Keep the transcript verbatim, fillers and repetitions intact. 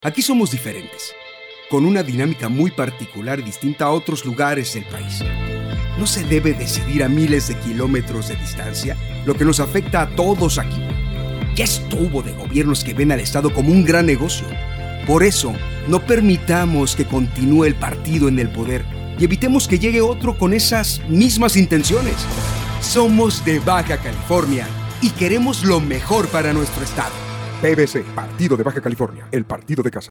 Aquí somos diferentes, con una dinámica muy particular y distinta a otros lugares del país. No se debe decidir a miles de kilómetros de distancia lo que nos afecta a todos aquí. Ya estuvo de gobiernos que ven al Estado como un gran negocio. Por eso, no permitamos que continúe el partido en el poder y evitemos que llegue otro con esas mismas intenciones. Somos de Baja California y queremos lo mejor para nuestro Estado. P B C, Partido de Baja California, el partido de casa.